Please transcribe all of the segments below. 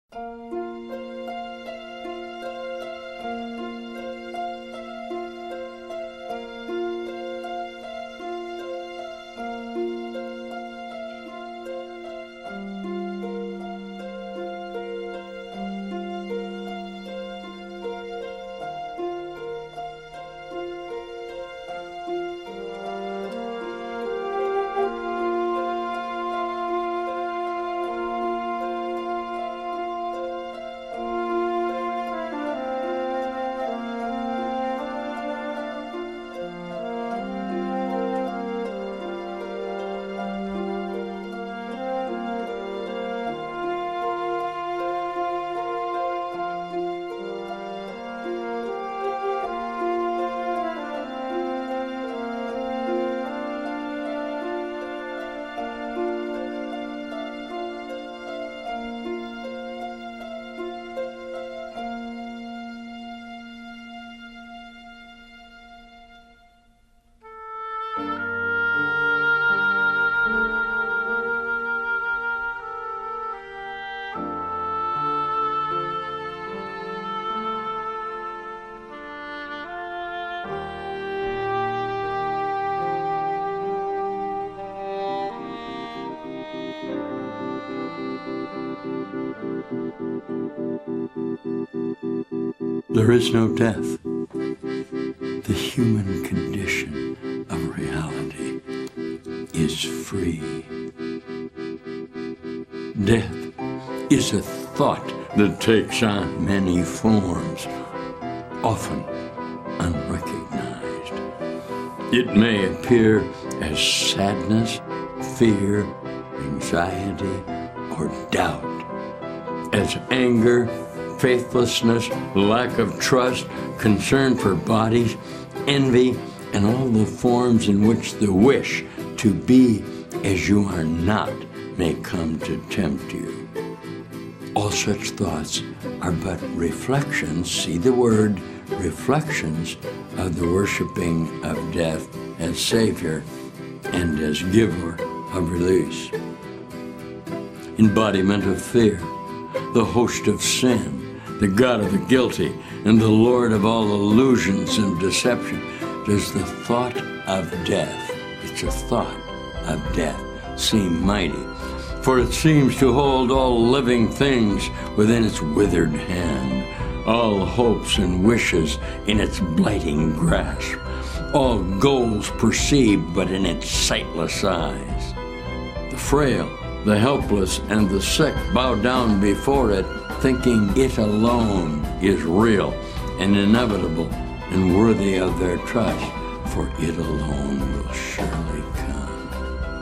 There is no death. The human condition of reality is free. Death is a thought that takes on many forms, often unrecognized. It may appear as sadness, fear, anxiety, or doubt, as anger, faithlessness, lack of trust, concern for bodies, envy, and all the forms in which the wish to be as you are not may come to tempt you. All such thoughts are but reflections, see the word, reflections of the worshiping of death as Savior and as giver of release. Embodiment of fear, the host of sin, the God of the guilty, and the Lord of all illusions and deception. Does the thought of death, it's a thought of death, seem mighty? For it seems to hold all living things within its withered hand, all hopes and wishes in its blighting grasp, all goals perceived but in its sightless eyes. The frail, the helpless, and the sick bow down before it, thinking it alone is real and inevitable and worthy of their trust, for it alone will surely come.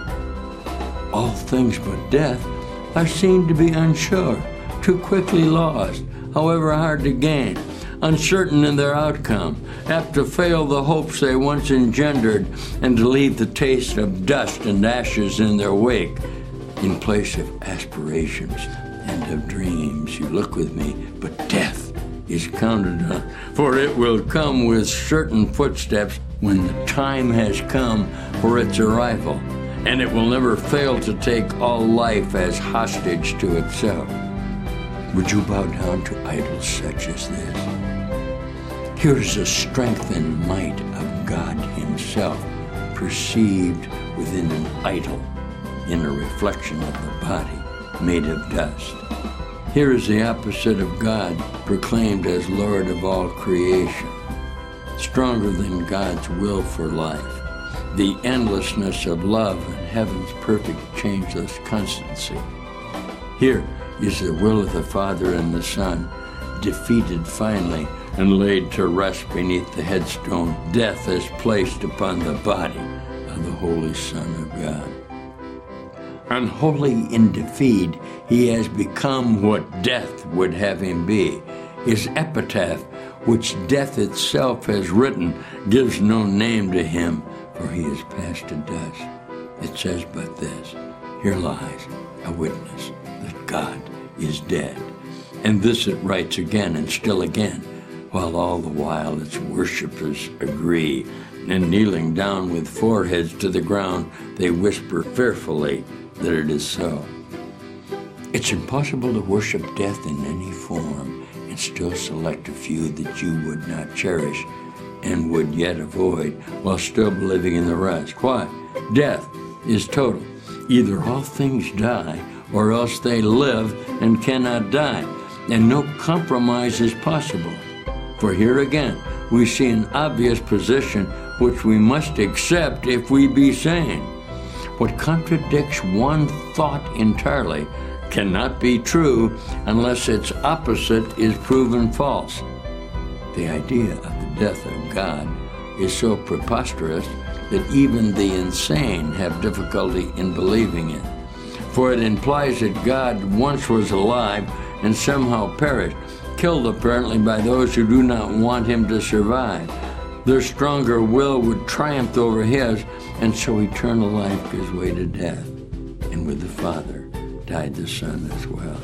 All things but death are seen to be unsure, too quickly lost, however hard to gain, uncertain in their outcome, apt to fail the hopes they once engendered, and to leave the taste of dust and ashes in their wake, in place of aspirations and of dreams. You look with me, but death is counted on, for it will come with certain footsteps when the time has come for its arrival, and it will never fail to take all life as hostage to itself. Would you bow down to idols such as this? Here is the strength and might of God Himself, perceived within an idol, in a reflection of the body made of dust. Here is the opposite of God, proclaimed as Lord of all creation, stronger than God's will for life, the endlessness of love and heaven's perfect changeless constancy. Here is the will of the Father and the Son, defeated finally and laid to rest beneath the headstone death has placed upon the body of the Holy Son of God. Unholy in defeat, He has become what death would have Him be. His epitaph, which death itself has written, gives no name to Him, for He is passed to dust. It says but this: here lies a witness that God is dead. And this it writes again and still again, while all the while its worshippers agree, and kneeling down with foreheads to the ground, they whisper fearfully that it is so. It's impossible to worship death in any form and still select a few that you would not cherish and would yet avoid while still believing in the rest. Why? Death is total. Either all things die or else they live and cannot die, and no compromise is possible. For here again, we see an obvious position which we must accept if we be sane. What contradicts one thought entirely cannot be true unless its opposite is proven false. The idea of the death of God is so preposterous that even the insane have difficulty in believing it. For it implies that God once was alive and somehow perished, killed apparently by those who do not want him to survive. Their stronger will would triumph over his, and so eternal life gives way to death. And with the Father died the Son as well.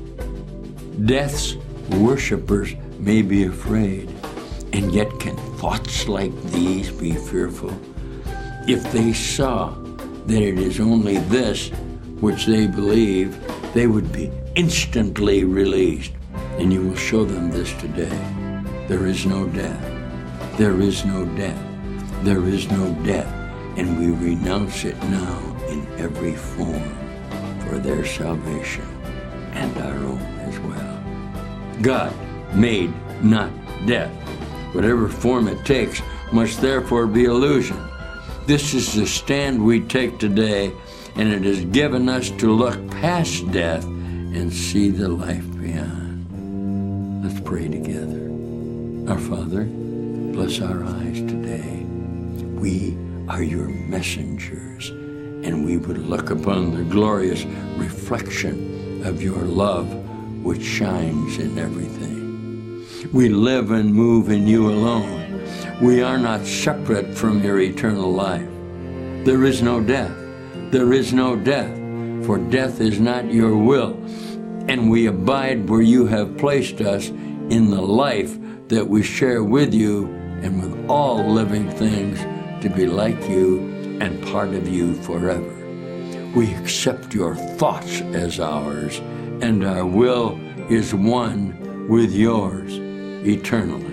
Death's worshippers may be afraid, and yet can thoughts like these be fearful? If they saw that it is only this which they believe, they would be instantly released. And you will show them this today. There is no death. There is no death. There is no death. And we renounce it now in every form for their salvation and our own as well. God made not death. Whatever form it takes must therefore be illusion. This is the stand we take today, and it is given us to look past death and see the life beyond. Let's pray together. Our Father, bless our eyes today. We are your messengers, and we would look upon the glorious reflection of your love which shines in everything. We live and move in you alone. We are not separate from your eternal life. There is no death. There is no death, for death is not your will. And we abide where you have placed us in the life that we share with you and with all living things to be like you and part of you forever. We accept your thoughts as ours, and our will is one with yours eternally.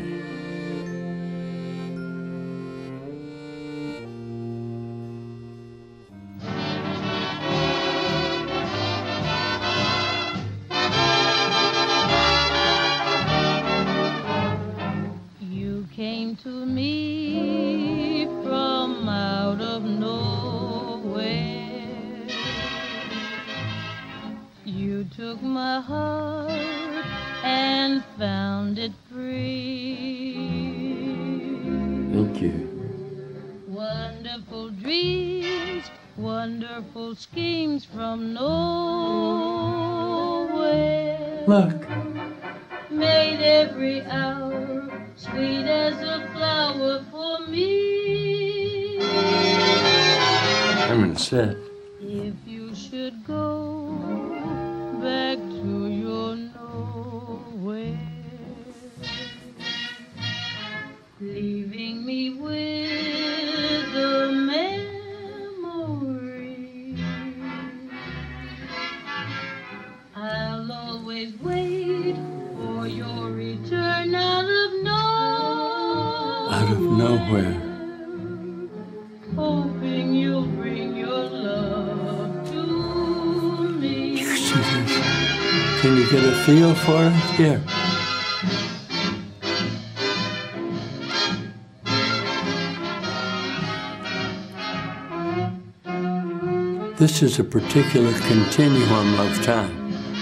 Came to me from out of nowhere. You took my heart and found it free. Thank you. Wonderful dreams, wonderful schemes from nowhere. Look. Made every hour sweet as a flower for me. I'm in set. If you should go back to your nowhere, leaving me with a memory, I'll always wait for your return out of nowhere. Hoping you'll bring your love to me. Do you see this? Can you get a feel for it? Here. This is a particular continuum of time.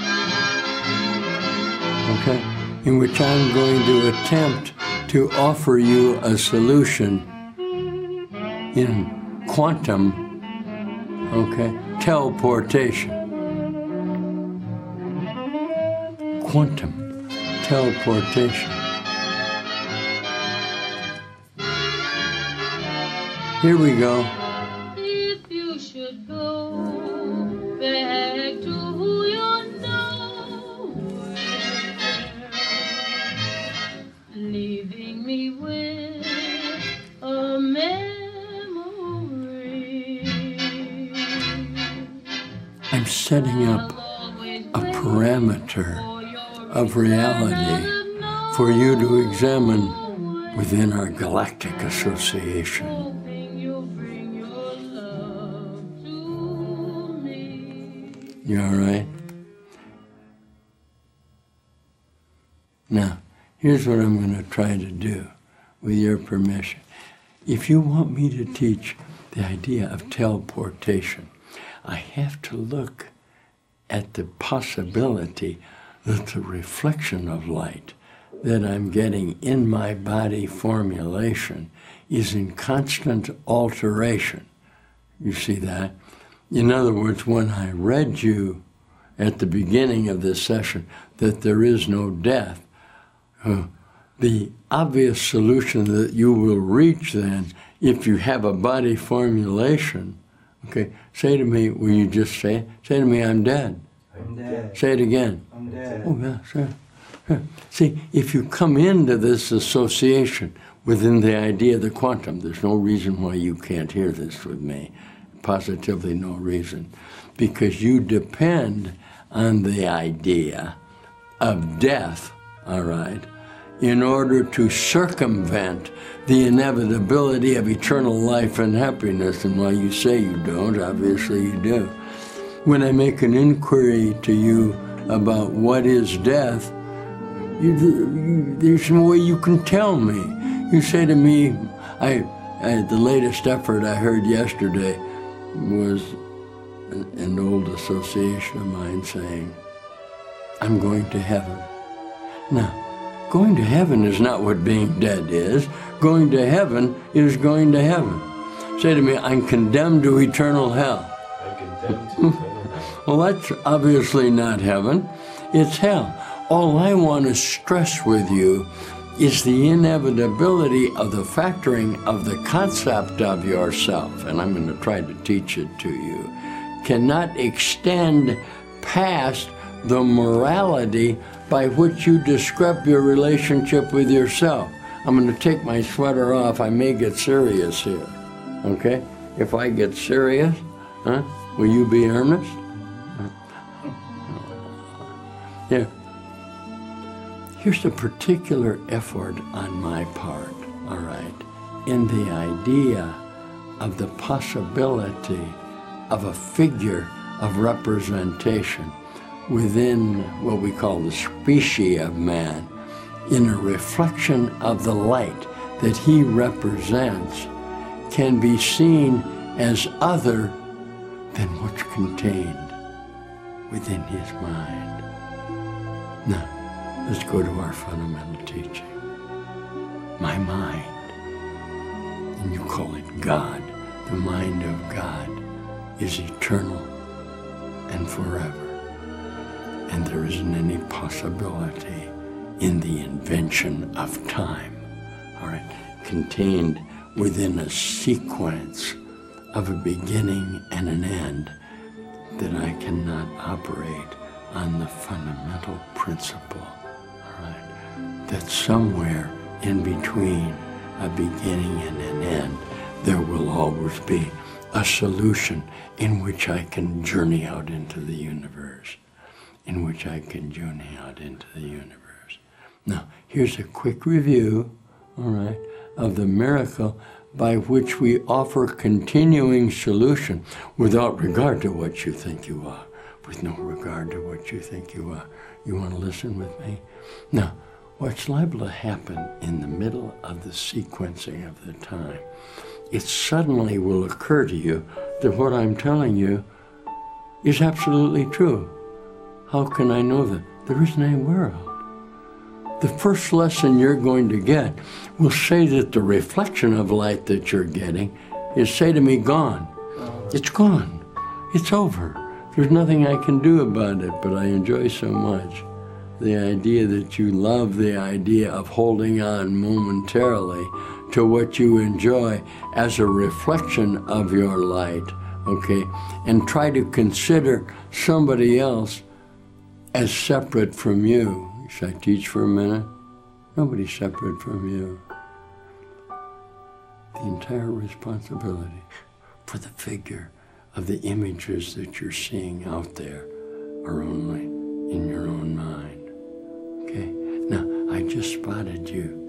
Okay? In which I'm going to attempt to offer you a solution in quantum, okay, teleportation. Quantum teleportation. Here we go. If you should go back to your nowhere, leaving me with a memory, I'm setting up a parameter of reality for you to examine within our galactic association. You all right? Now, here's what I'm going to try to do, with your permission. If you want me to teach the idea of teleportation, I have to look at the possibility that the reflection of light that I'm getting in my body formulation is in constant alteration. You see that? In other words, when I read you at the beginning of this session that there is no death, the obvious solution that you will reach then, if you have a body formulation, okay, say to me, will you just say it? Say to me, I'm dead. I'm dead. Say it again. I'm dead. Oh, yeah, sure. See, if you come into this association within the idea of the quantum, there's no reason why you can't hear this with me. Positively no reason. Because you depend on the idea of death, all right, in order to circumvent the inevitability of eternal life and happiness. And while you say you don't, obviously you do. When I make an inquiry to you about what is death, there's no way you can tell me. You say to me, the latest effort I heard yesterday was an old association of mine saying, I'm going to heaven. Now, going to heaven is not what being dead is. Going to heaven is going to heaven. Say to me, I'm condemned to eternal hell. I'm condemned to eternal hell. Well, that's obviously not heaven. It's hell. All I want to stress with you is the inevitability of the factoring of the concept of yourself, and I'm going to try to teach it to you, cannot extend past the morality by which you describe your relationship with yourself. I'm going to take my sweater off. I may get serious here, okay? If I get serious, will you be earnest? Yeah. Here's a particular effort on my part, all right, in the idea of the possibility of a figure of representation within what we call the species of man, in a reflection of the light that he represents, can be seen as other than what's contained within his mind. Now, let's go to our fundamental teaching. My mind, and you call it God, the mind of God, is eternal and forever. And there isn't any possibility in the invention of time, all right, contained within a sequence of a beginning and an end, that I cannot operate on the fundamental principle, all right, that somewhere in between a beginning and an end, there will always be a solution in which I can journey out into the universe, in which I can journey out into the universe. Now, here's a quick review, all right, of the miracle by which we offer continuing solution without regard to what you think you are, with no regard to what you think you are. You want to listen with me? Now, what's liable to happen in the middle of the sequencing of the time, it suddenly will occur to you that what I'm telling you is absolutely true. How can I know that? There isn't any world. The first lesson you're going to get will say that the reflection of light that you're getting is, say to me, gone. It's gone. It's over. There's nothing I can do about it, but I enjoy so much the idea that you love the idea of holding on momentarily to what you enjoy as a reflection of your light, okay? And try to consider somebody else as separate from you. Should I teach for a minute? Nobody's separate from you. The entire responsibility for the figure of the images that you're seeing out there are only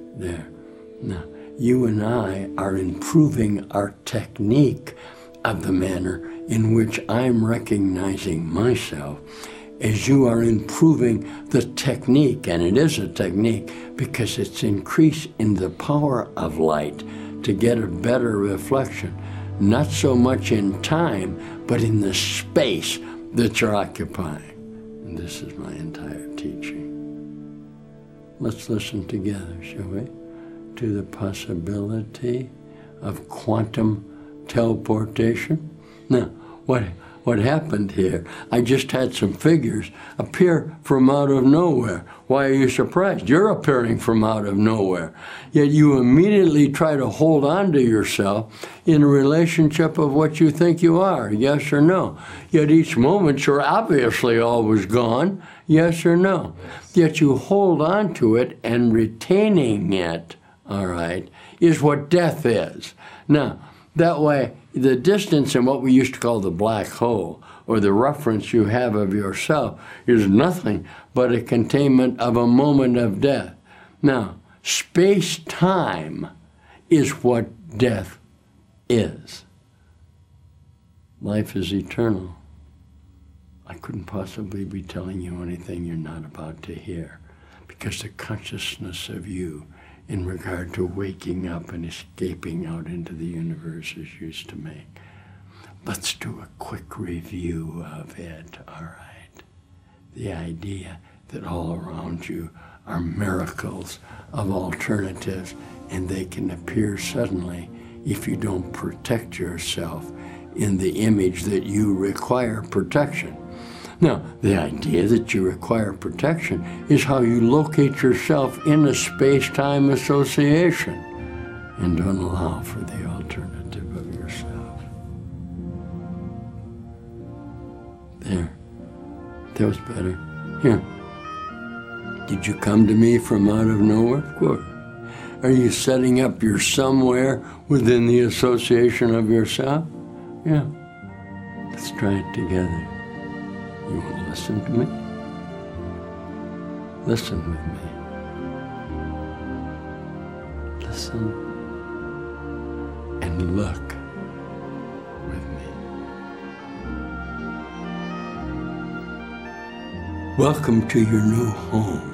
There. Now, you and I are improving our technique of the manner in which I'm recognizing myself as you are improving the technique, and it is a technique because it's increased in the power of light to get a better reflection, not so much in time, but in the space that you're occupying. And this is my entire teaching. Let's listen together, shall we, to the possibility of quantum teleportation. Now, what happened here, I just had some figures appear from out of nowhere. Why are you surprised? You're appearing from out of nowhere. Yet you immediately try to hold on to yourself in a relationship of what you think you are, yes or no. Yet each moment you're obviously always gone, yes or no. Yet you hold on to it, and retaining it, all right, is what death is. Now, that way, the distance in what we used to call the black hole, or the reference you have of yourself, is nothing but a containment of a moment of death. Now, space-time is what death is. Life is eternal. I couldn't possibly be telling you anything you're not about to hear, because the consciousness of you in regard to waking up and escaping out into the universe is used to make. Let's do a quick review of it, all right? The idea that all around you are miracles of alternatives, and they can appear suddenly if you don't protect yourself in the image that you require protection. Now, the idea that you require protection is how you locate yourself in a space-time association, and don't allow for the alternative of yourself. There. That was better. Here. Did you come to me from out of nowhere? Of course. Are you setting up your somewhere within the association of yourself? Yeah. Let's try it together. You want to listen to me? Listen with me. Listen and look with me. Welcome to your new home.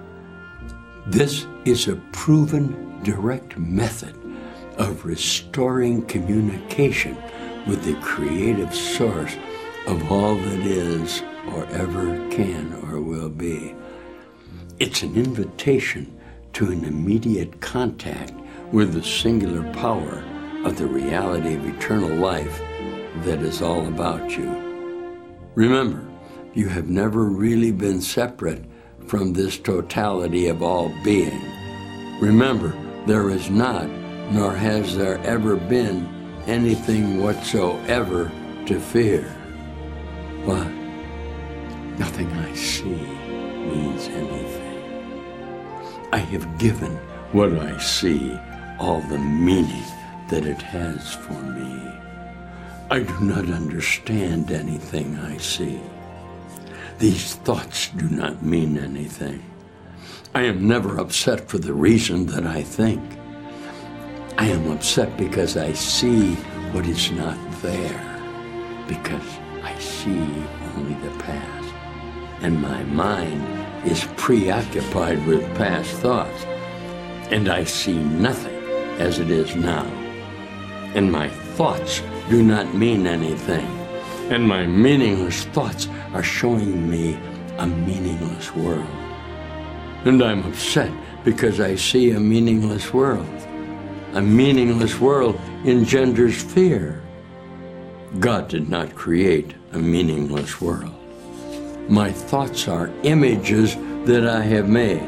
This is a proven direct method of restoring communication with the creative source of all that is or ever can or will be. It's an invitation to an immediate contact with the singular power of the reality of eternal life that is all about you. Remember, you have never really been separate from this totality of all being. Remember, there is not, nor has there ever been, anything whatsoever to fear. But nothing I see means anything. I have given what I see all the meaning that it has for me. I do not understand anything I see. These thoughts do not mean anything. I am never upset for the reason that I think. I am upset because I see what is not there, because I see only the past, and my mind is preoccupied with past thoughts, and I see nothing as it is now. And my thoughts do not mean anything, and my meaningless thoughts are showing me a meaningless world. And I'm upset because I see a meaningless world. A meaningless world engenders fear. God did not create a meaningless world. My thoughts are images that I have made.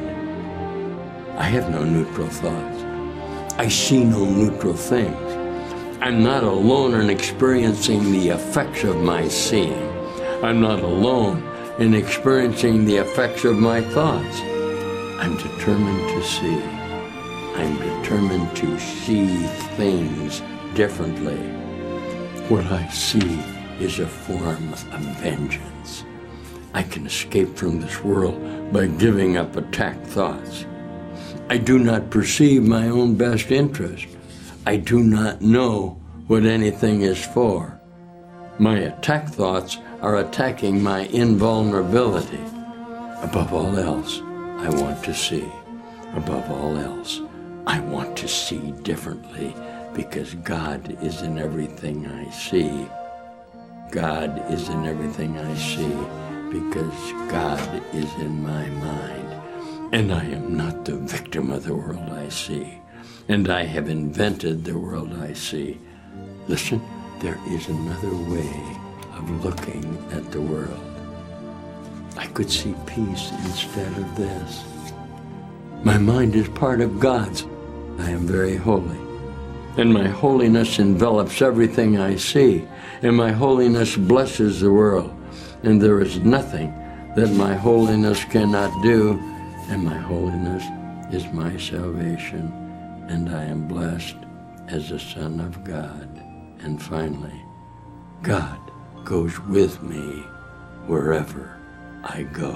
I have no neutral thoughts. I see no neutral things. I'm not alone in experiencing the effects of my seeing. I'm not alone in experiencing the effects of my thoughts. I'm determined to see. I'm determined to see things differently. What I see is a form of vengeance. I can escape from this world by giving up attack thoughts. I do not perceive my own best interest. I do not know what anything is for. My attack thoughts are attacking my invulnerability. Above all else, I want to see. Above all else, I want to see differently because God is in everything I see. God is in everything I see because God is in my mind. And I am not the victim of the world I see. And I have invented the world I see. Listen, there is another way of looking at the world. I could see peace instead of this. My mind is part of God's. I am very holy. And my holiness envelops everything I see. And my holiness blesses the world. And there is nothing that my holiness cannot do. And my holiness is my salvation. And I am blessed as a son of God. And finally, God goes with me wherever I go.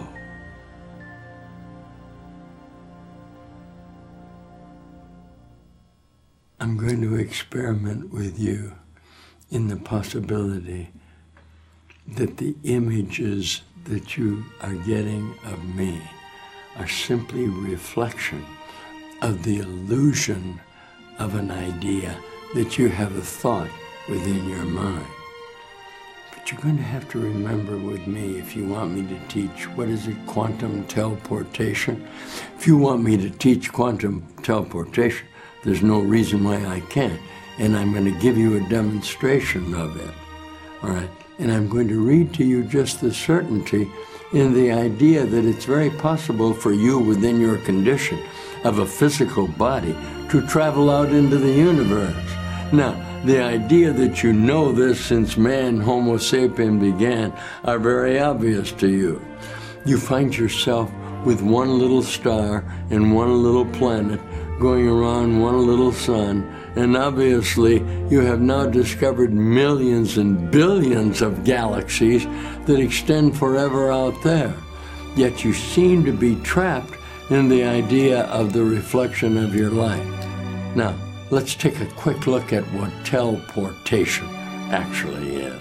I'm going to experiment with you in the possibility that the images that you are getting of me are simply reflection of the illusion of an idea that you have a thought within your mind. But you're going to have to remember with me, if you want me to teach, what is it, quantum teleportation? If you want me to teach quantum teleportation, there's no reason why I can't. And I'm going to give you a demonstration of it. All right? And I'm going to read to you just the certainty in the idea that it's very possible for you within your condition of a physical body to travel out into the universe. Now, the idea that you know this since man, Homo sapien, began are very obvious to you. You find yourself with one little star and one little planet going around one little sun, and obviously you have now discovered millions and billions of galaxies that extend forever out there. Yet you seem to be trapped in the idea of the reflection of your light. Now, let's take a quick look at what teleportation actually is.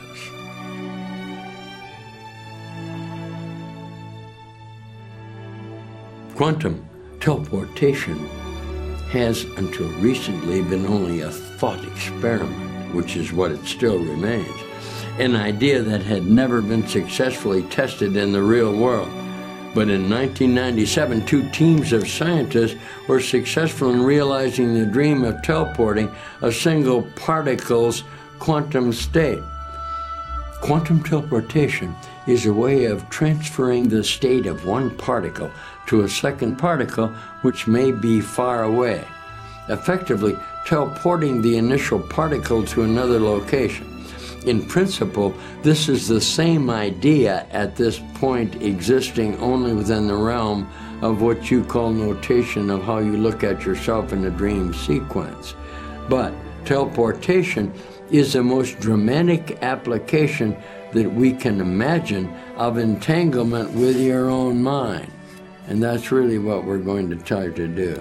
Quantum teleportation has until recently been only a thought experiment, which is what it still remains, an idea that had never been successfully tested in the real world. But in 1997, 2 teams of scientists were successful in realizing the dream of teleporting a single particle's quantum state. Quantum teleportation is a way of transferring the state of one particle to a second particle which may be far away, effectively teleporting the initial particle to another location. In principle, this is the same idea at this point existing only within the realm of what you call notation of how you look at yourself in a dream sequence. But teleportation is the most dramatic application that we can imagine of entanglement with your own mind. And that's really what we're going to try to do.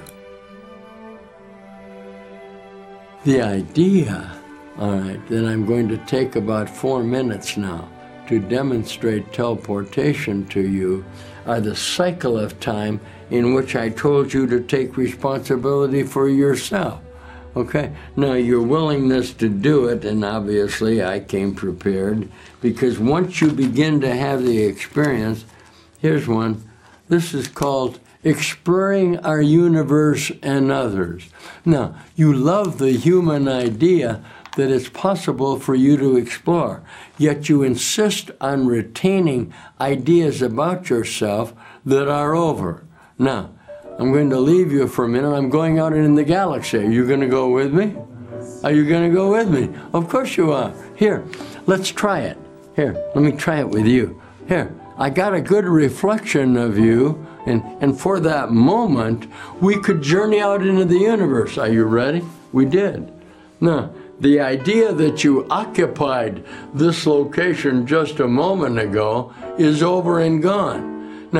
The idea, all right, that I'm going to take about 4 minutes now to demonstrate teleportation to you are the cycle of time in which I told you to take responsibility for yourself. Okay? Now, your willingness to do it, and obviously I came prepared, because once you begin to have the experience, here's one. This is called Exploring Our Universe and Others. Now, you love the human idea that it's possible for you to explore, yet you insist on retaining ideas about yourself that are over. Now, I'm going to leave you for a minute. I'm going out in the galaxy. Are you going to go with me? Are you going to go with me? Of course you are. Here, let's try it. Here, let me try it with you. Here, I got a good reflection of you, and for that moment, we could journey out into the universe. Are you ready? We did. Now, the idea that you occupied this location just a moment ago is over and gone. Now,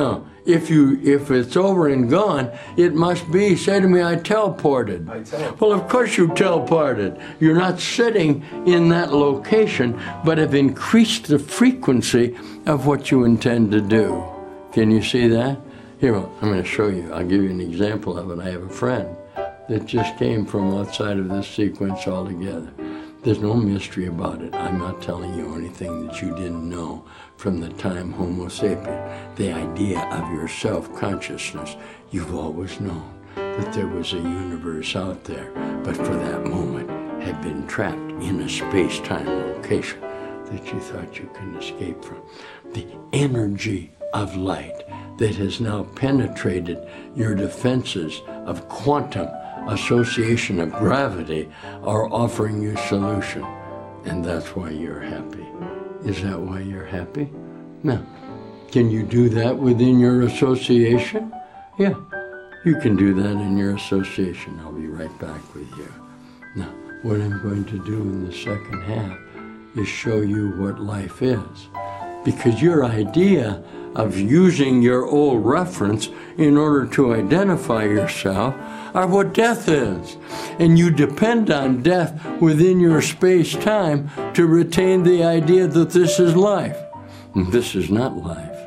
if it's over and gone, it must be, say to me, I teleported. I teleported. Well, of course you teleported. You're not sitting in that location, but have increased the frequency of what you intend to do. Can you see that? Here, I'm going to show you. I'll give you an example of it. I have a friend that just came from outside of this sequence altogether. There's no mystery about it. I'm not telling you anything that you didn't know from the time Homo sapien. The idea of your self-consciousness, you've always known that there was a universe out there, but for that moment had been trapped in a space-time location that you thought you couldn't escape from. The energy of light that has now penetrated your defenses of quantum association of gravity are offering you solution. And that's why you're happy. Is that why you're happy? No. Can you do that within your association? Yeah, you can do that in your association. I'll be right back with you. Now, what I'm going to do in the second half is show you what life is. Because your idea of using your old reference in order to identify yourself are what death is. And you depend on death within your space-time to retain the idea that this is life. And this is not life.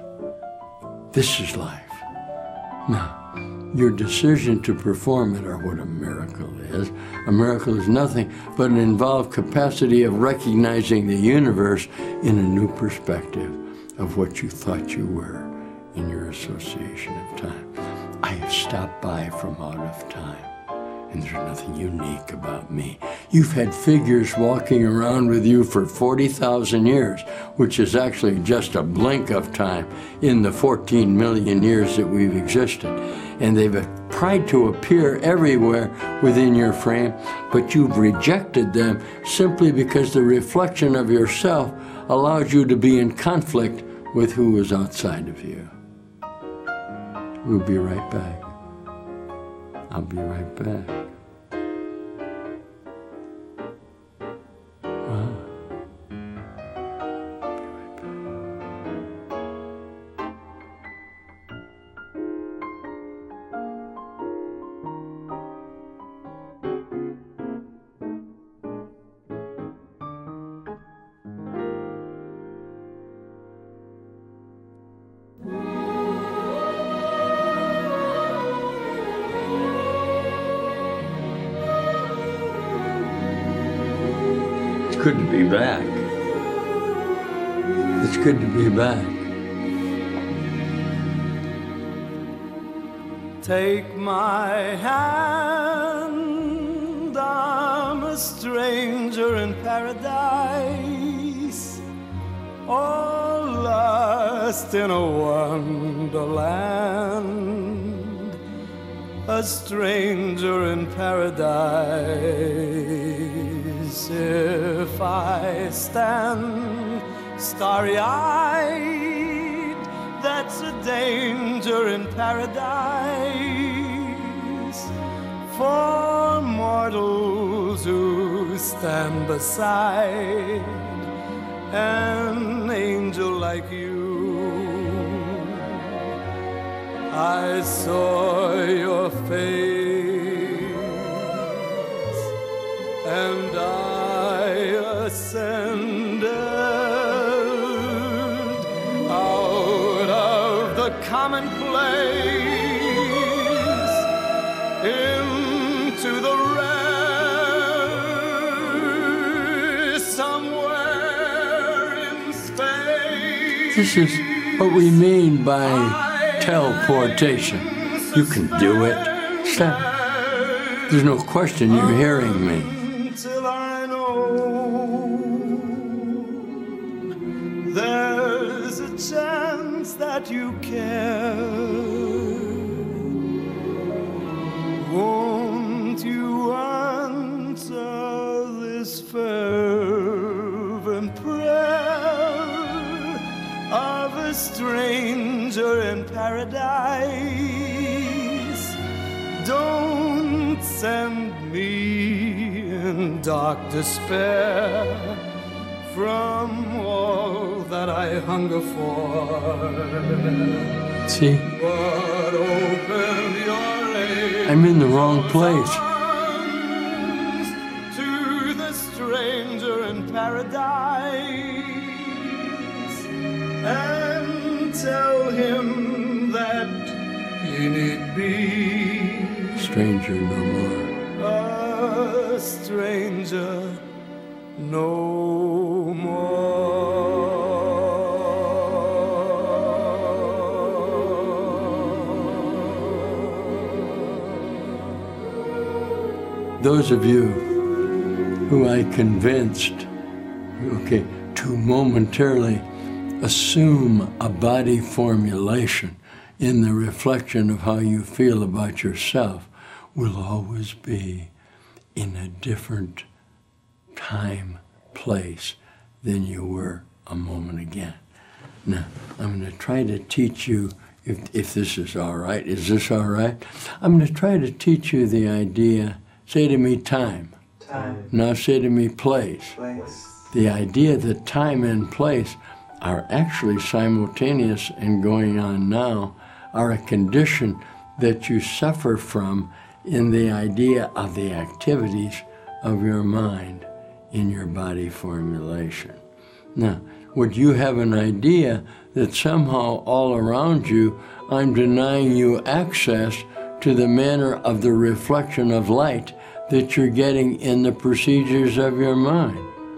This is life. Now, your decision to perform it are what a miracle is. A miracle is nothing but an involved capacity of recognizing the universe in a new perspective of what you thought you were in your association of time. I have stopped by from out of time, and there's nothing unique about me. You've had figures walking around with you for 40,000 years, which is actually just a blink of time in the 14 million years that we've existed. And they've tried to appear everywhere within your frame, but you've rejected them simply because the reflection of yourself allows you to be in conflict with who is outside of you. We'll be right back. I'll be right back. Wow. It's good to be back. It's good to be back. Take my hand, I'm a stranger in paradise, all lost in a wonderland, a stranger in paradise. If I stand starry-eyed, that's a danger in paradise for mortals who stand beside an angel like you. I saw your face and I ascended out of the commonplace into the rare somewhere in space. This is what we mean by teleportation. You can do it. Stop. There's no question you're hearing me. Till I know there's a chance that you care. Won't you answer this fervent prayer of a stranger in paradise? Don't send me in dark despair from all that I hunger for. See? but open your I'm in the wrong place. arms to the stranger in paradise and tell him that he need be Stranger no more. a stranger no more. Those of you who I convinced, okay, to momentarily assume a body formulation in the reflection of how you feel about yourself will always be in a different time, place than you were a moment again. Now, I'm going to try to teach you, if this is all right. Is this all right? I'm going to try to teach you the idea. Say to me, time. Time. Now say to me, place. Place. The idea that time and place are actually simultaneous and going on now are a condition that you suffer from in the idea of the activities of your mind in your body formulation. Now, would you have an idea that somehow all around you I'm denying you access to the manner of the reflection of light that you're getting in the procedures of your mind?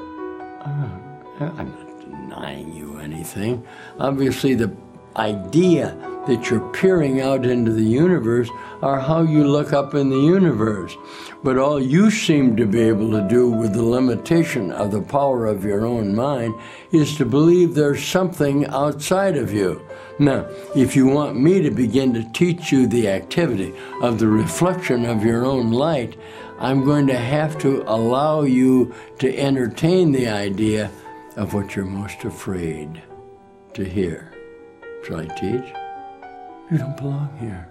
I'm not denying you anything. Obviously, the idea that you're peering out into the universe are how you look up in the universe. But all you seem to be able to do with the limitation of the power of your own mind is to believe there's something outside of you. Now, if you want me to begin to teach you the activity of the reflection of your own light, I'm going to have to allow you to entertain the idea of what you're most afraid to hear. Shall I teach? You don't belong here.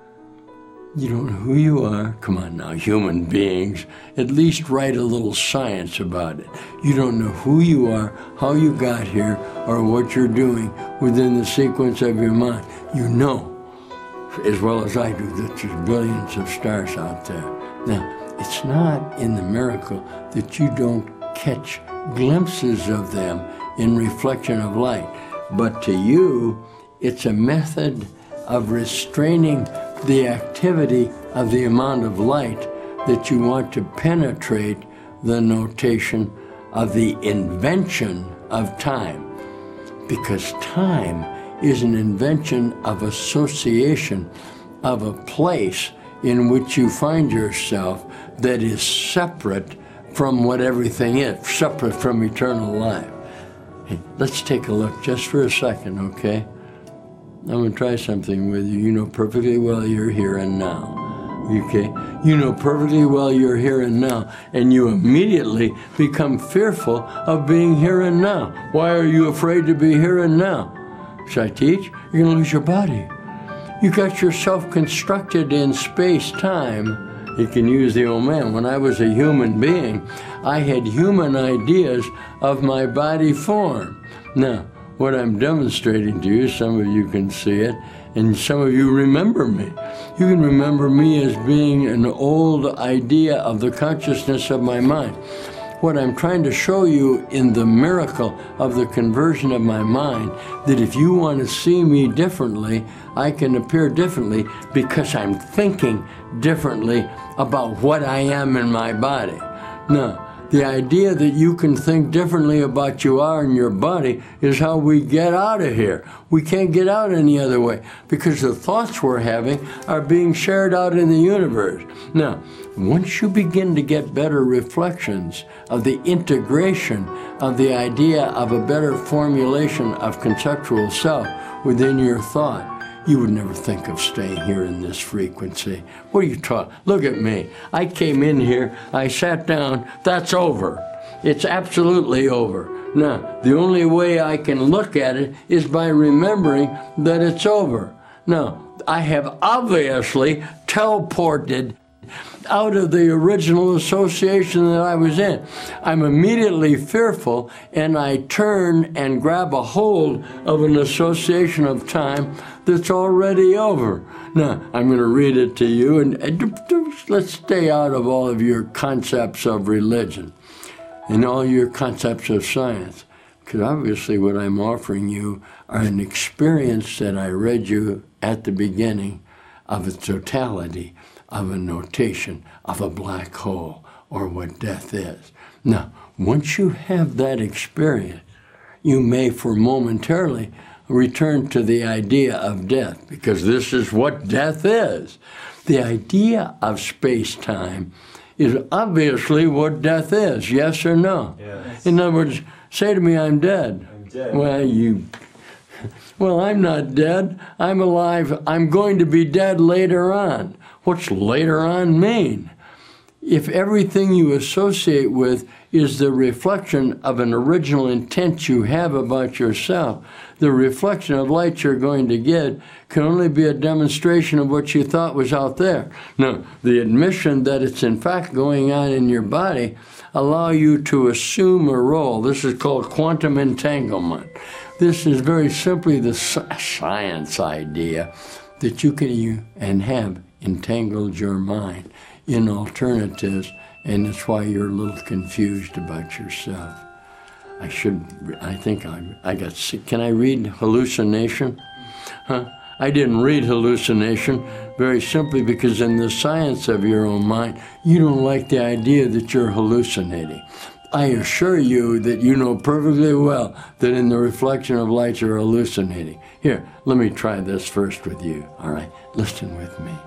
You don't know who you are. Come on now, human beings, at least write a little science about it. You don't know who you are, how you got here, or what you're doing within the sequence of your mind. You know, as well as I do, that there's billions of stars out there. Now, it's not in the miracle that you don't catch glimpses of them in reflection of light, but to you, it's a method of restraining the activity of the amount of light that you want to penetrate the notation of the invention of time. Because time is an invention of association of a place in which you find yourself that is separate from what everything is, separate from eternal life. Hey, let's take a look just for a second, okay? I'm going to try something with you. You know perfectly well you're here and now, okay? You know perfectly well you're here and now, and you immediately become fearful of being here and now. Why are you afraid to be here and now? Should I teach? You're going to lose your body. You got yourself constructed in space-time. You can use the old man. When I was a human being, I had human ideas of my body form. Now, what I'm demonstrating to you, some of you can see it, and some of you remember me. You can remember me as being an old idea of the consciousness of my mind. What I'm trying to show you in the miracle of the conversion of my mind, that if you want to see me differently, I can appear differently because I'm thinking differently about what I am in my body. Now, the idea that you can think differently about you are in your body is how we get out of here. We can't get out any other way because the thoughts we're having are being shared out in the universe. Now, once you begin to get better reflections of the integration of the idea of a better formulation of conceptual self within your thought, you would never think of staying here in this frequency. What are you talking? Look at me. I came in here, I sat down, that's over. It's absolutely over. Now, the only way I can look at it is by remembering that it's over. Now, I have obviously teleported out of the original association that I was in. I'm immediately fearful, and I turn and grab a hold of an association of time that's already over. Now, I'm going to read it to you, and let's stay out of all of your concepts of religion and all your concepts of science, because obviously what I'm offering you are an experience that I read you at the beginning of a totality, of a notation, of a black hole, or what death is. Now, once you have that experience, you may for momentarily return to the idea of death, because this is what death is. The idea of space-time is obviously what death is, yes or no? Yes. In other words, say to me, I'm dead. I'm dead. Well, I'm not dead. I'm alive. I'm going to be dead later on. What's later on mean? If everything you associate with is the reflection of an original intent you have about yourself, the reflection of light you're going to get can only be a demonstration of what you thought was out there. Now, the admission that it's in fact going on in your body allow you to assume a role. This is called quantum entanglement. This is very simply the science idea that you can and have entangled your mind in alternatives, and that's why you're a little confused about yourself. I think I got sick. Can I read hallucination? I didn't read hallucination very simply because in the science of your own mind, you don't like the idea that you're hallucinating. I assure you that you know perfectly well that in the reflection of light you're hallucinating. Here, let me try this first with you, all right? Listen with me.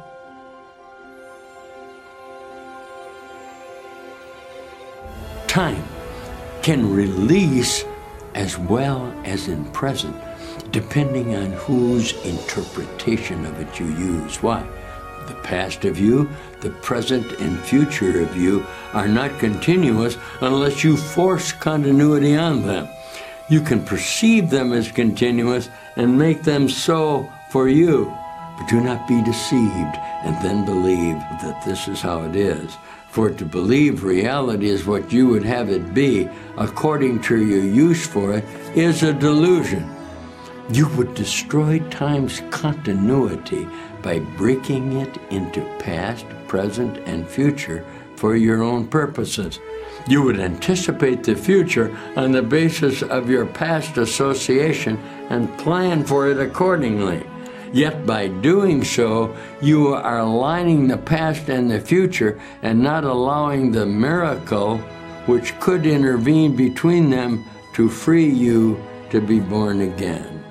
Time can release as well as in present, depending on whose interpretation of it you use. Why? The past of you, the present and future of you are not continuous unless you force continuity on them. You can perceive them as continuous and make them so for you, but do not be deceived and then believe that this is how it is. For to believe reality is what you would have it be, according to your use for it, is a delusion. You would destroy time's continuity by breaking it into past, present, and future for your own purposes. You would anticipate the future on the basis of your past association and plan for it accordingly. Yet by doing so, you are aligning the past and the future and not allowing the miracle which could intervene between them to free you to be born again.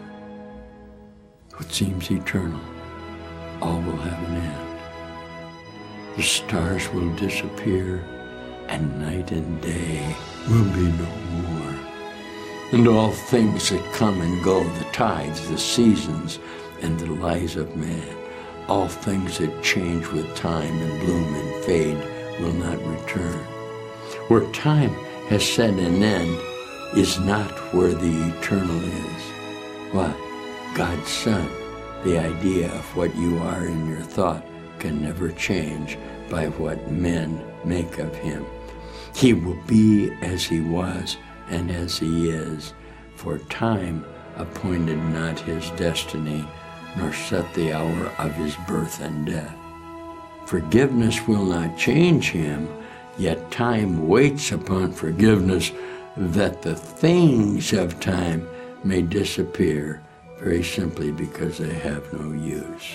What seems eternal, all will have an end. The stars will disappear, and night and day will be no more. And all things that come and go, the tides, the seasons, and the lives of man, all things that change with time and bloom and fade will not return. Where time has set an end is not where the eternal is. What? God's Son, the idea of what you are in your thought, can never change by what men make of him. He will be as he was and as he is, for time appointed not his destiny, nor set the hour of his birth and death. Forgiveness will not change him, yet time waits upon forgiveness, that the things of time may disappear, very simply because they have no use.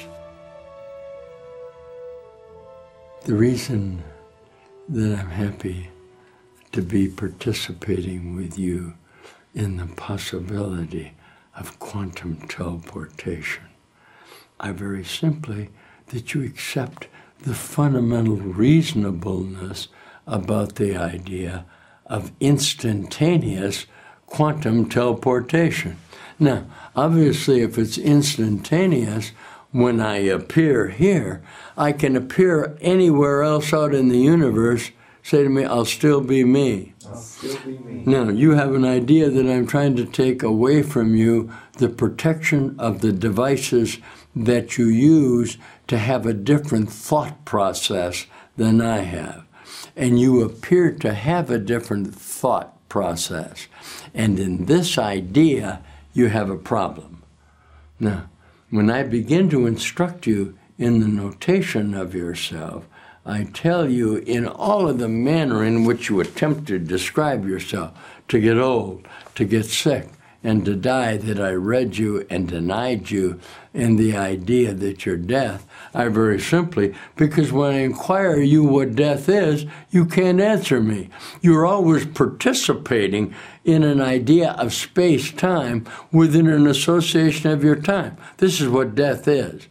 The reason that I'm happy to be participating with you in the possibility of quantum teleportation are very simply that you accept the fundamental reasonableness about the idea of instantaneous quantum teleportation. Now, obviously, if it's instantaneous, when I appear here, I can appear anywhere else out in the universe, say to me, I'll still be me. I'll still be me. Now, you have an idea that I'm trying to take away from you the protection of the devices that you use to have a different thought process than I have. And you appear to have a different thought process. And in this idea, you have a problem. Now, when I begin to instruct you in the notation of yourself, I tell you in all of the manner in which you attempt to describe yourself, to get old, to get sick, and to die, that I read you and denied you in the idea that you're death. I very simply, because when I inquire you what death is, you can't answer me. You're always participating in an idea of space-time within an association of your time. This is what death is.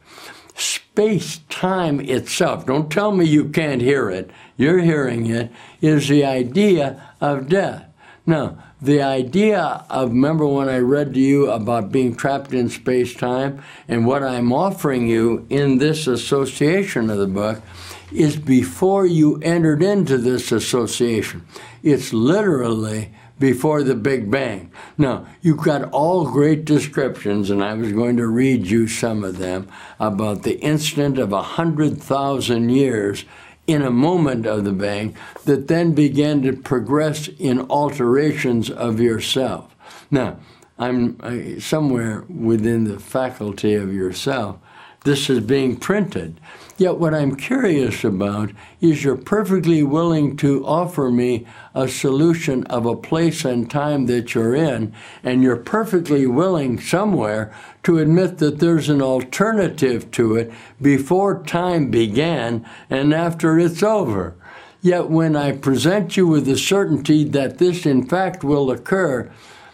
Space-time itself, don't tell me you can't hear it, you're hearing it, is the idea of death. Now, the idea of, remember when I read to you about being trapped in space-time, and what I'm offering you in this association of the book is before you entered into this association. It's literally before the Big Bang. Now, you've got all great descriptions, and I was going to read you some of them, about the instant of 100,000 years in a moment of the bang that then began to progress in alterations of yourself. Now, I'm somewhere within the faculty of yourself. This is being printed. Yet what I'm curious about is you're perfectly willing to offer me a solution of a place and time that you're in, and you're perfectly willing somewhere to admit that there's an alternative to it before time began and after it's over. Yet when I present you with the certainty that this in fact will occur,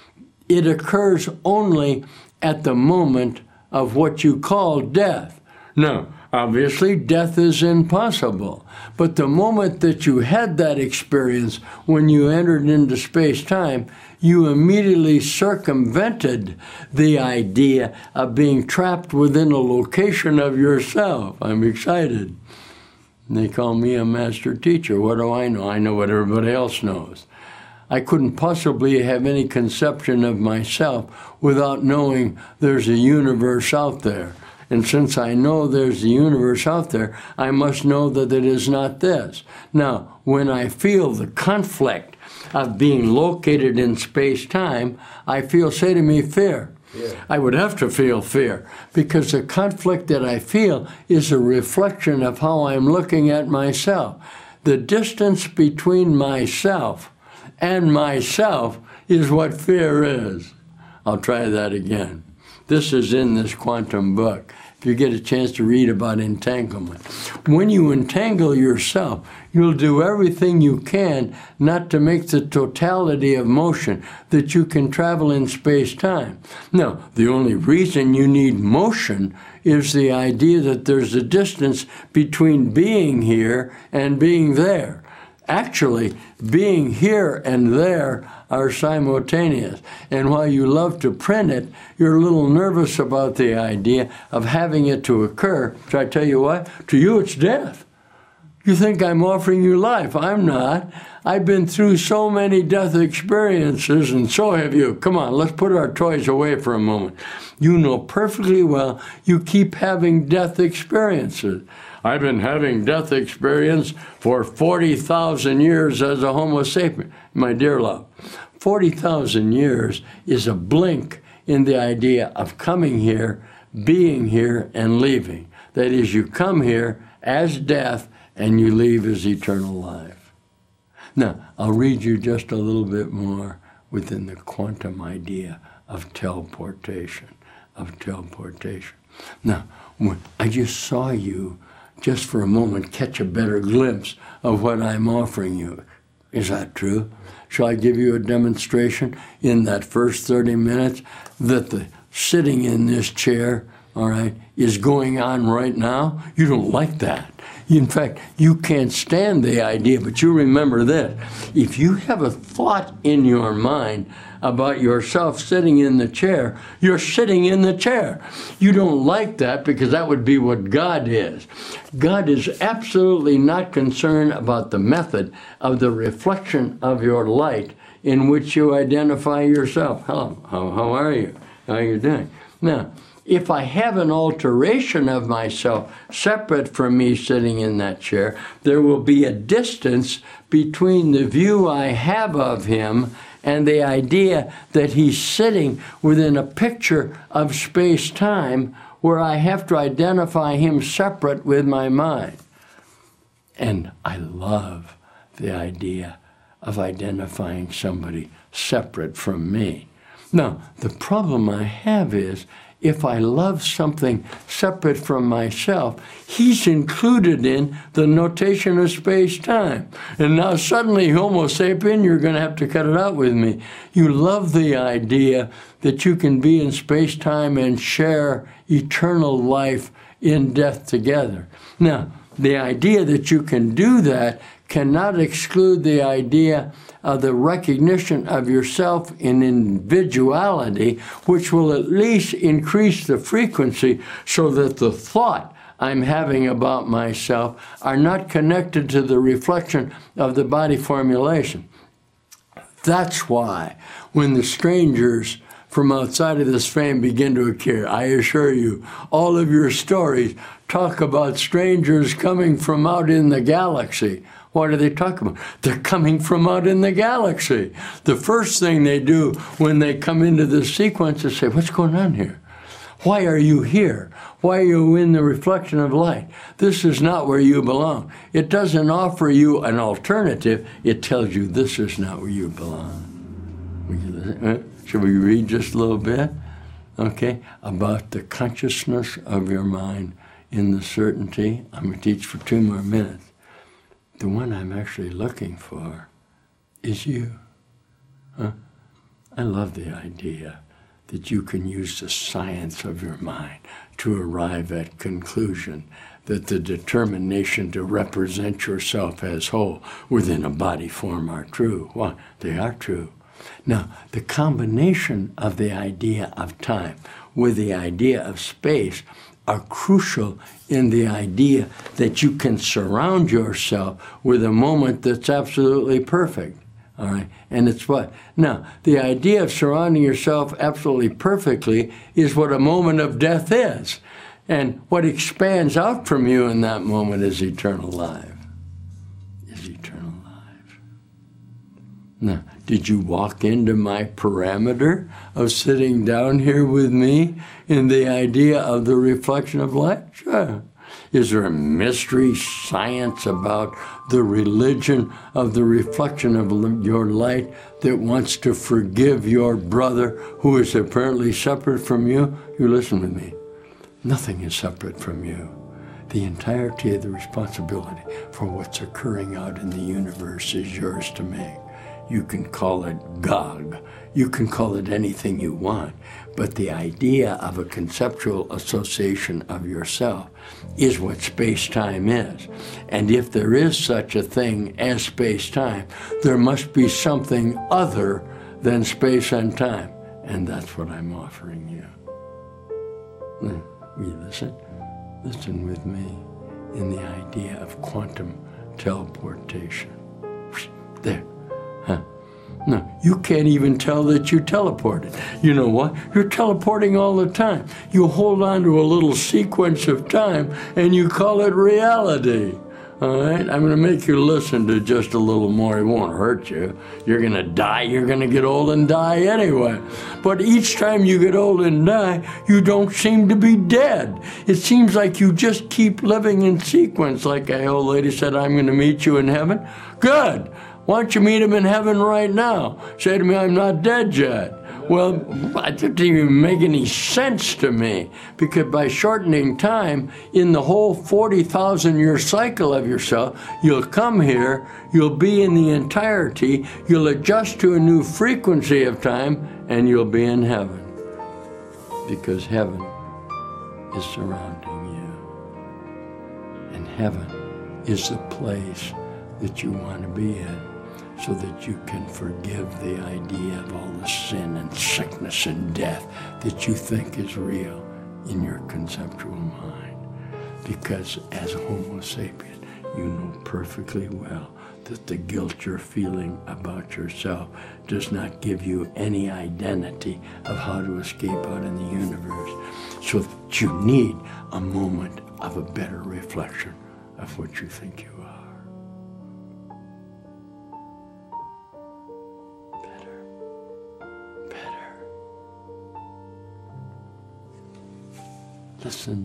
it occurs only at the moment of what you call death. Now, obviously, death is impossible. But the moment that you had that experience when you entered into space-time, you immediately circumvented the idea of being trapped within a location of yourself. I'm excited. They call me a master teacher. What do I know? I know what everybody else knows. I couldn't possibly have any conception of myself without knowing there's a universe out there. And since I know there's a universe out there, I must know that it is not this. Now, when I feel the conflict of being located in space-time, I feel, say to me, fear. Yeah. I would have to feel fear, because the conflict that I feel is a reflection of how I'm looking at myself. The distance between myself and myself is what fear is. I'll try that again. This is in this quantum book. If you get a chance to read about entanglement. When you entangle yourself, you'll do everything you can not to make the totality of motion that you can travel in space-time. Now, the only reason you need motion is the idea that there's a distance between being here and being there. Actually, being here and there are simultaneous. And while you love to print it, you're a little nervous about the idea of having it to occur. So I tell you what, to you it's death. You think I'm offering you life. I'm not. I've been through so many death experiences, and so have you. Come on, let's put our toys away for a moment. You know perfectly well you keep having death experiences. I've been having death experience for 40,000 years as a Homo sapien. My dear love, 40,000 years is a blink in the idea of coming here, being here, and leaving. That is, you come here as death, and you leave as eternal life. Now, I'll read you just a little bit more within the quantum idea of teleportation, Now, when I just saw you, just for a moment, catch a better glimpse of what I'm offering you. Is that true? Shall I give you a demonstration in that first 30 minutes that the sitting in this chair, all right, is going on right now? You don't like that. In fact, you can't stand the idea, but you remember this. If you have a thought in your mind about yourself sitting in the chair, you're sitting in the chair. You don't like that because that would be what God is. God is absolutely not concerned about the method of the reflection of your light in which you identify yourself. Hello, how are you? How are you doing? Now, if I have an alteration of myself separate from me sitting in that chair, there will be a distance between the view I have of him and the idea that he's sitting within a picture of space-time where I have to identify him separate with my mind. And I love the idea of identifying somebody separate from me. Now, the problem I have is, if I love something separate from myself, he's included in the notation of space-time. And now suddenly, Homo sapien, you're going to have to cut it out with me. You love the idea that you can be in space-time and share eternal life in death together. Now, the idea that you can do that cannot exclude the idea of the recognition of yourself in individuality, which will at least increase the frequency so that the thought I'm having about myself are not connected to the reflection of the body formulation. That's why when the strangers from outside of this frame begin to appear, I assure you, all of your stories talk about strangers coming from out in the galaxy. What are they talking about? They're coming from out in the galaxy. The first thing they do when they come into this sequence is say, what's going on here? Why are you here? Why are you in the reflection of light? This is not where you belong. It doesn't offer you an alternative. It tells you this is not where you belong. Should we read just a little bit? Okay, about the consciousness of your mind in the certainty. I'm going to teach for 2 more minutes. The one I'm actually looking for is you. Huh? I love the idea that you can use the science of your mind to arrive at conclusion that the determination to represent yourself as whole within a body form are true. Well, they are true. Now, the combination of the idea of time with the idea of space are crucial in the idea that you can surround yourself with a moment that's absolutely perfect. All right, and it's what? Now, the idea of surrounding yourself absolutely perfectly is what a moment of death is. And what expands out from you in that moment is eternal life. Now, did you walk into my parameter of sitting down here with me in the idea of the reflection of light? Sure. Is there a mystery science about the religion of the reflection of your light that wants to forgive your brother who is apparently separate from you? You listen with me. Nothing is separate from you. The entirety of the responsibility for what's occurring out in the universe is yours to make. You can call it Gog. You can call it anything you want. But the idea of a conceptual association of yourself is what space-time is. And if there is such a thing as space-time, there must be something other than space and time. And that's what I'm offering you. Will you listen? Listen with me in the idea of quantum teleportation. There. Huh. No, you can't even tell that you teleported. You know what? You're teleporting all the time. You hold on to a little sequence of time and you call it reality. All right? I'm going to make you listen to just a little more. It won't hurt you. You're going to die. You're going to get old and die anyway. But each time you get old and die, you don't seem to be dead. It seems like you just keep living in sequence. Like an old lady said, I'm going to meet you in heaven. Good. Why don't you meet him in heaven right now? Say to me, I'm not dead yet. Well, that didn't even make any sense to me, because by shortening time in the whole 40,000-year cycle of yourself, you'll come here, you'll be in the entirety, you'll adjust to a new frequency of time, and you'll be in heaven, because heaven is surrounding you. And heaven is the place that you want to be in, so that you can forgive the idea of all the sin and sickness and death that you think is real in your conceptual mind. Because as Homo sapien, you know perfectly well that the guilt you're feeling about yourself does not give you any identity of how to escape out in the universe. So that you need a moment of a better reflection of what you think you are. Listen.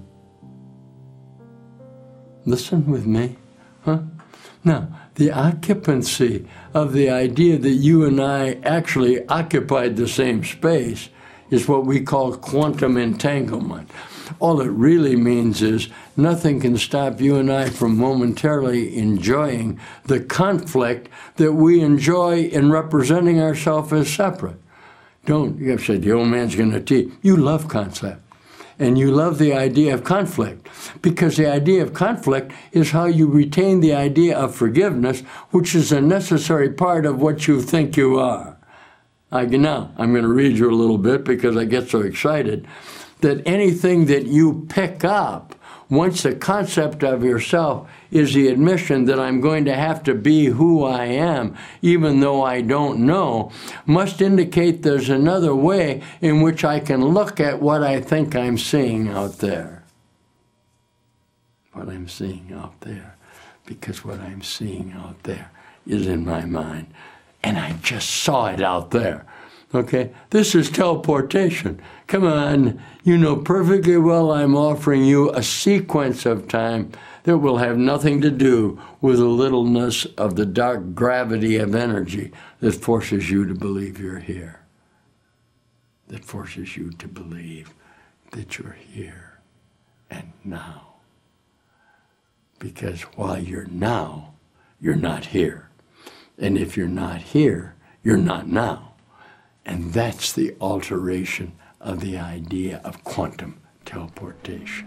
Listen with me. Huh? Now, the occupancy of the idea that you and I actually occupied the same space is what we call quantum entanglement. All it really means is nothing can stop you and I from momentarily enjoying the conflict that we enjoy in representing ourselves as separate. You have said the old man's going to teach. You love concept. And you love the idea of conflict, because the idea of conflict is how you retain the idea of forgiveness, which is a necessary part of what you think you are. Now, I'm going to read you a little bit because I get so excited, that anything that you pick up, once the concept of yourself is the admission that I'm going to have to be who I am, even though I don't know, must indicate there's another way in which I can look at what I think I'm seeing out there. What I'm seeing out there. Because what I'm seeing out there is in my mind. And I just saw it out there. Okay? This is teleportation. Come on. You know perfectly well I'm offering you a sequence of time that will have nothing to do with the littleness of the dark gravity of energy that forces you to believe you're here. That forces you to believe that you're here and now. Because while you're now, you're not here. And if you're not here, you're not now. And that's the alteration of the idea of quantum teleportation.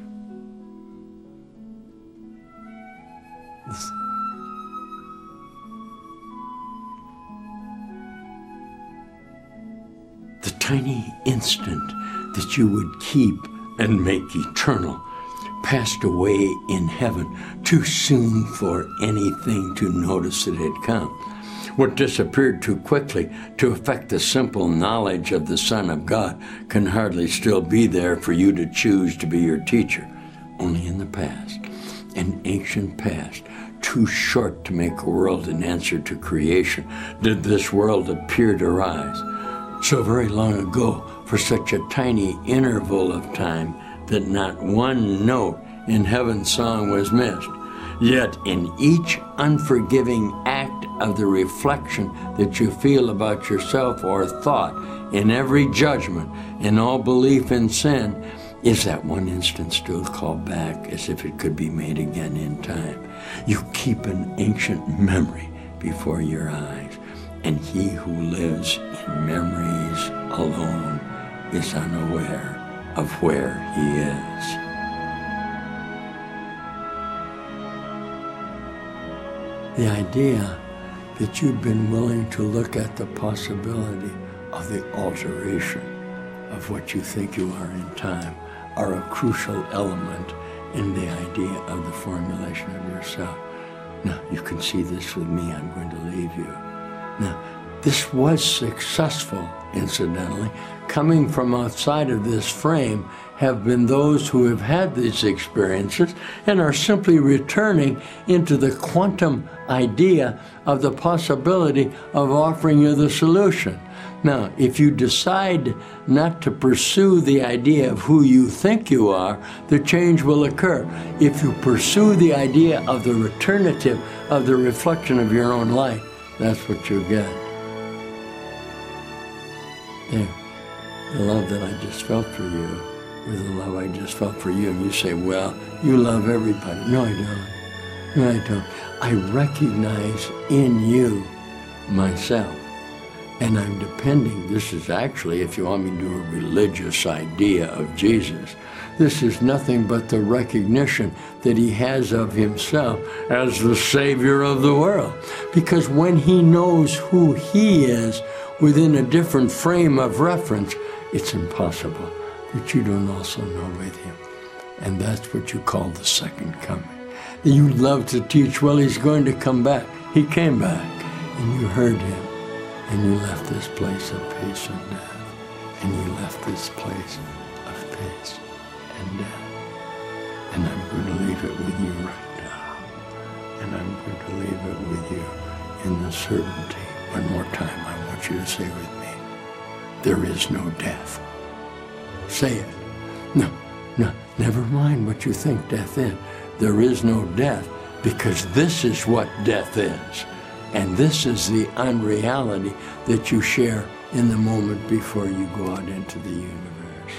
The tiny instant that you would keep and make eternal passed away in heaven too soon for anything to notice it had come. What disappeared too quickly to affect the simple knowledge of the Son of God can hardly still be there for you to choose to be your teacher. Only in the past, an ancient past, too short to make a world in answer to creation, did this world appear to rise. So very long ago, for such a tiny interval of time, that not one note in heaven's song was missed. Yet in each unforgiving act of the reflection that you feel about yourself or thought, in every judgment, in all belief in sin, is that one instant still called back as if it could be made again in time. You keep an ancient memory before your eyes, and he who lives in memories alone is unaware of where he is. The idea that you've been willing to look at the possibility of the alteration of what you think you are in time are a crucial element in the idea of the formulation of yourself. Now, you can see this with me. I'm going to leave you. Now, this was successful, incidentally. Coming from outside of this frame have been those who have had these experiences and are simply returning into the quantum idea of the possibility of offering you the solution. Now, if you decide not to pursue the idea of who you think you are, the change will occur. If you pursue the idea of the returnative of the reflection of your own light, that's what you get. There. The love that I just felt for you with the love I just felt for you. And you say, well, you love everybody. No, I don't. No, I don't. I recognize in you myself. And I'm depending, this is actually, if you want me to do a religious idea of Jesus, this is nothing but the recognition that he has of himself as the Savior of the world. Because when he knows who he is within a different frame of reference, it's impossible that you don't also know with him. And that's what you call the second coming. You love to teach, well, he's going to come back. He came back, and you heard him. And you left this place of peace and death. And you left this place of peace and death. And I'm going to leave it with you right now. And I'm going to leave it with you in the certainty. One more time, I want you to say with me, there is no death. Say it. No, No, never mind what you think death is. There is no death, because this is what death is. And this is the unreality that you share in the moment before you go out into the universe.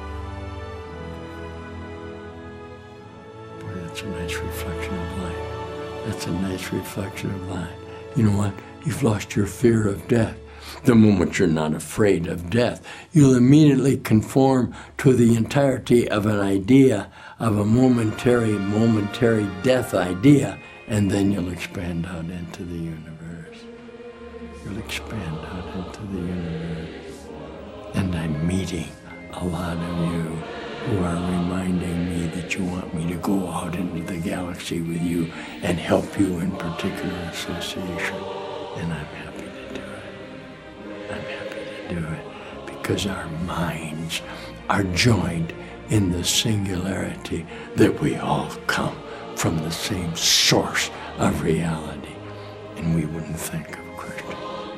Boy, that's a nice reflection of light. That's a nice reflection of light. You know what? You've lost your fear of death. The moment you're not afraid of death, you'll immediately conform to the entirety of an idea, of a momentary death idea, and then you'll expand out into the universe. You'll expand out into the universe. And I'm meeting a lot of you who are reminding me that you want me to go out into the galaxy with you and help you in particular association. And I'm happy to do it. I'm happy to do it because our minds are joined in the singularity that we all come from the same source of reality. And we wouldn't think of Krishna.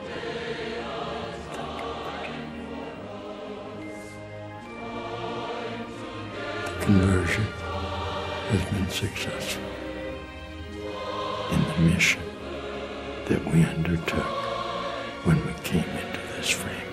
The conversion has been successful in the mission that we undertook when we came into this frame.